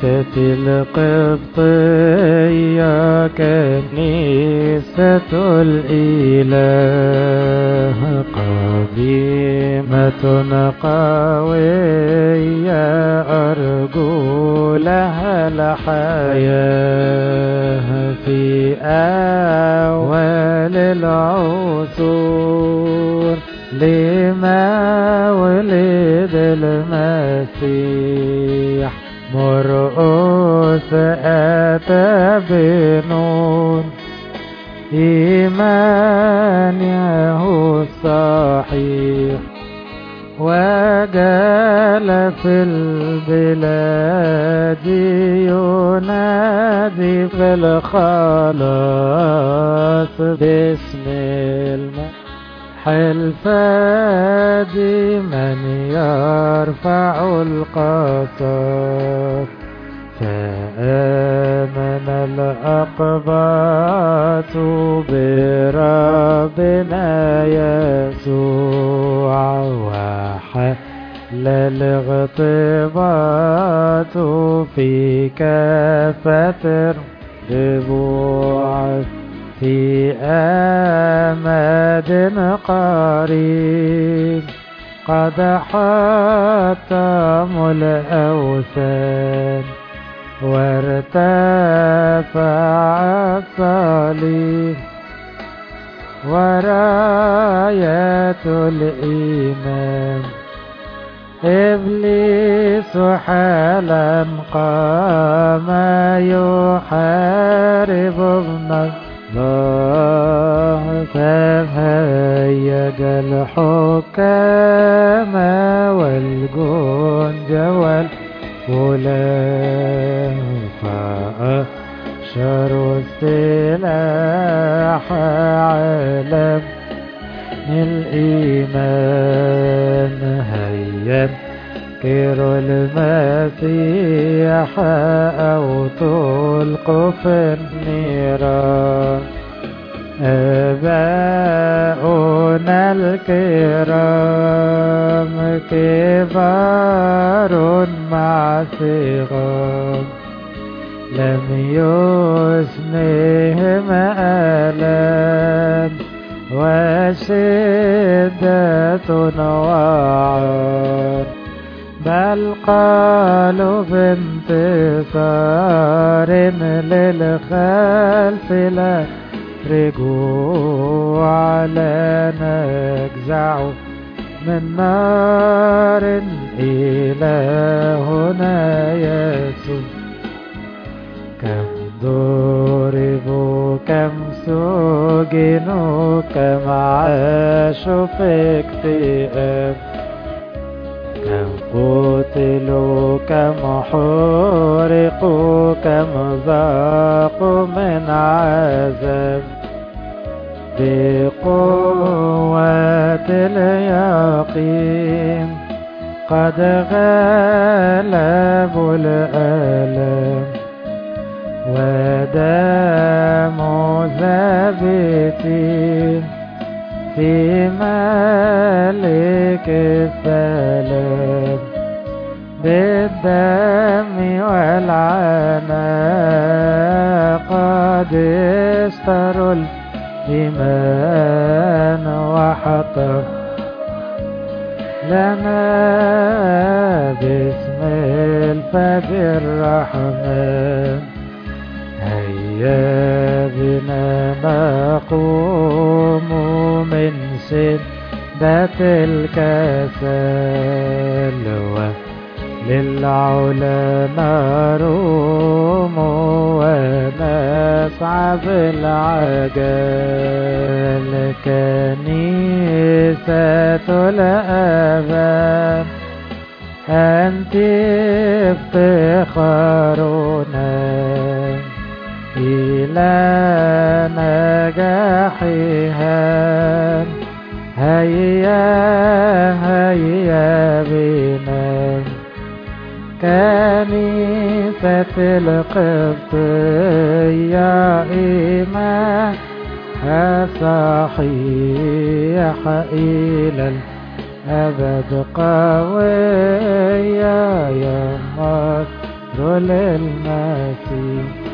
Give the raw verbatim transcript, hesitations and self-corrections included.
كنيسة القبطية كنيسة الإله قديمة قوية أرجو لها الحياة في أول العصور لما ولد المسيح مرقس أتى بنون إيمانه الصحيح وجال في البلاد ينادي في الخلاص باسم المسيح الفادي من يرفع القصر فآمن الأقباط بربنا يسوع وحل الاغتباط في كافة الربوع في أمد قريب قد حطموا الأوثان وارتفع الصليب وراية الإيمان إبليس حالا قام يحارب ابن الله فهيج الحكام والجند والغلام فأشروا السلاح علم الإيمان هيا كر المسيح أو تلقوا في النيران آباؤنا الكرام كبار مع صغار لم يسنهم آلام وشدة وعار بل قالوا بانتصار للخلف لا رجوع لا نجزع من نار إلهنا يسوع كم ضربوا كم سجنوا كم عاشوا في اكتئاب كم قتلوا كم حرقوا كم ذاقوا من عذاب بقوة اليقين قد غلبوا الآلام وداموا ثابتين في ملك السلام بالدم والعناء قد اشتروا الإيمان وحطوا لنا باسم الفادي الرحمن هيا بنا نقوم من شدة الكسل وللعلا نروم ونسعى بالعجل كنيسة الآباء أنت افتخارنا إلى نجاحها هيا هيا بنا كنيسة القبطية إيمانها صحيح إلى الأبد قوية يا مصر ذل المسيح